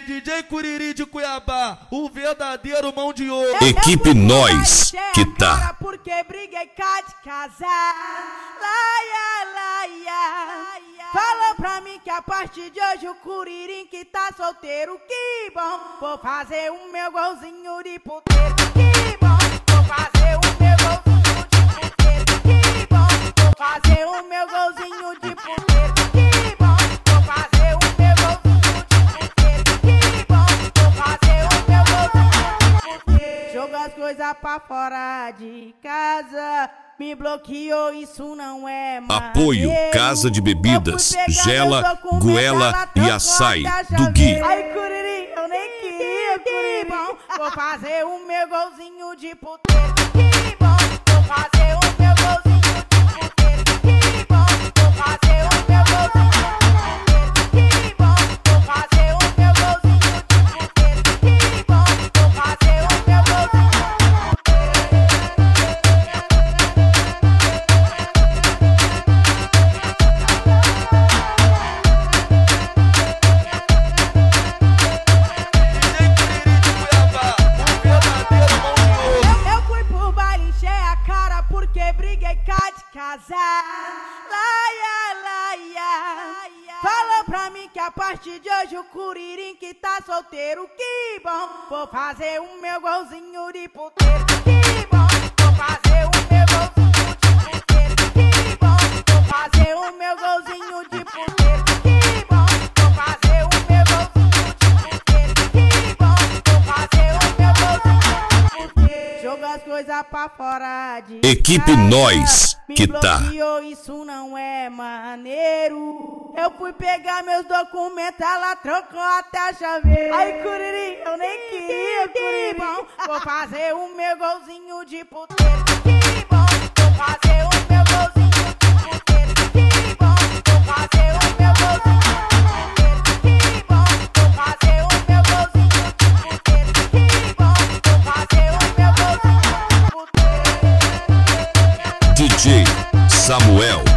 DJ Curiri de Cuiabá, o verdadeiro mão de ouro. Equipe Nós que tá. Porque briguei cá de casar. Laia, laia. Falou pra mim que a partir de hoje o Curirim que tá solteiro, que bom. Vou fazer o meu golzinho de puteiro, que bom. Vou fazer o meu golzinho de puteiro, que bom. Vou fazer o meu golzinho de puteiro, que bom. Vou fazer o meu golzinho de puteiro, que bom. Vou fazer o meu golzinho de puteiro. Joga as coisas pra fora de casa. Me bloqueou, isso não é maneiro. Apoio Casa de Bebidas, Gela, Goela e Açaí do Gui. Ai, Curiri, eu nem queria, que bom. Vou fazer o meu golzinho de puteiro, que bom. Vou fazer o meu golzinho de puteiro, que bom. Vou fazer o meu golzinho de puteiro, que bom. Vou fazer o meu golzinho de puteiro, que bom. Vou fazer o meu golzinho de puteiro. Briguei cá de casar. Laia, laia. Falou pra mim que a partir de hoje o Curirim que tá solteiro, que bom. Vou fazer o meu golzinho de puteiro, que bom. Vou fazer o meu golzinho de puteiro, que bom. Vou fazer o meu golzinho de puteiro, que bom. Vou fazer o meu golzinho de puteiro, que bom. Vou fazer o meu golzinho de puteiro. Joga as coisas pra fora de Equipe Nós que tá. Isso não é maneiro. Eu fui pegar meus documentos, ela trocou até a chaveira. Ai, Curiri, eu nem queria, que bom. Vou fazer o meu golzinho de puteiro, que bom. Vou fazer o meu golzinho de puteiro, que bom. Vou fazer o meu golzinho de puteiro, que bom. Vou fazer o meu golzinho de puteiro, que bom. Vou fazer o meu golzinho de puteiro. DJ Samuel.